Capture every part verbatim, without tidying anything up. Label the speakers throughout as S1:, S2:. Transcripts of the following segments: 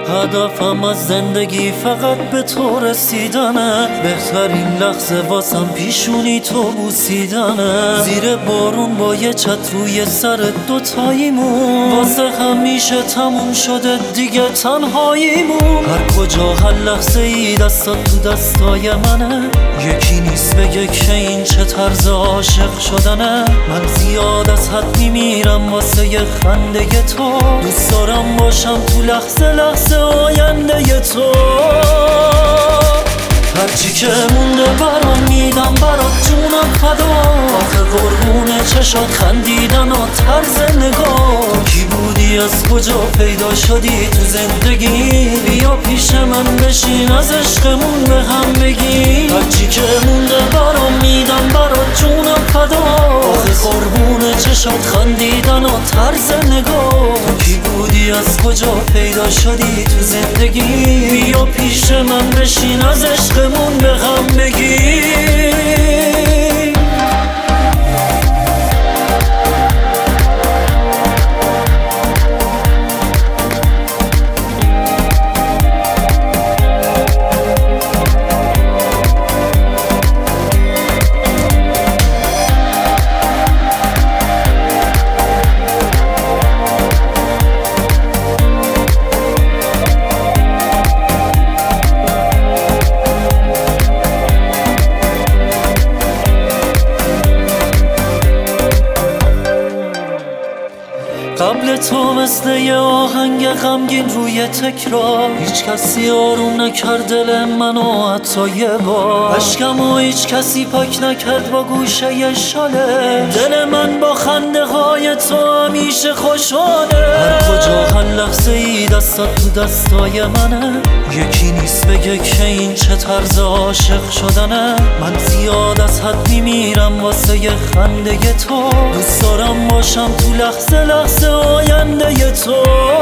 S1: هدفم از زندگی فقط به تو رسیدنه، بهترین لحظه واسم پیشونی تو بوسیدنه. زیر بارون با یه چت روی سر دوتاییمون، واسه همیشه تموم شده دیگه تنهاییمون. هر کجا هر لحظه ای دستات تو دستای منه، یکی نیست بگه که این چه طرز عاشق شدنه. من زیاد از حد میمیرم واسه یه خنده تو، دوست دارم باشم تو لحظه لحظه آینده تو. هرچی که مونده برام میدم برات جونم فدا. آخه قربون چشات خندیدن و طرز نگاه، تو کی بودی از کجا پیدا شدی تو زندگی؟ بیا پیش من بشین از عشقمون به هم بگی. هرچی که مونده برام میدم برات جونم فدا. آخه قربون چشات خندیدن و طرز نگاه، تو کی بودی از کجا پیدا شدی تو زندگی؟ بیا پیش من بشین از عشقمون به هم بگی. قبل تو مثل یه آهنگ غمگین روی تکرار، هیچ کسی آروم نکرد دل منو حتی یه بار. اشکمو هیچ کسی پاک نکرد با گوشه ی شاله، دل من با خنده های تو همیشه خوشحاله. هر کجا هر لحظه ای دستات تو دستای منه، یکی نیست بگه که این چه طرز عاشق شدنه. من زیاد از حد میمیرم واسه یه خنده تو، دوست دارم باشم تو لحظه لحظه آینده تو.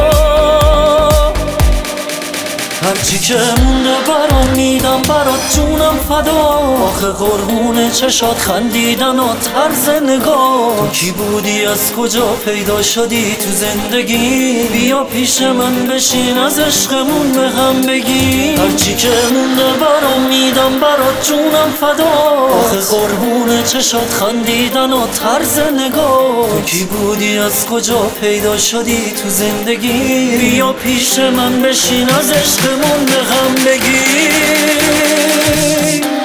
S1: هرچی که مونده برام میدم برات جونم فدا. آخه قربون چشات خندیدن و طرز نگاه، تو کی بودی از کجا پیدا شدی تو زندگی؟ بیا پیش من بشین از عشقمون به هم بگی. هرچی که مونده برام میدم برات جونم فدا. آخه قربون چشات خندیدن و طرز نگاه، تو کی بودی از کجا پیدا شدی تو زندگی؟ بیا پیش من بشین از عشقمون به هم بگی.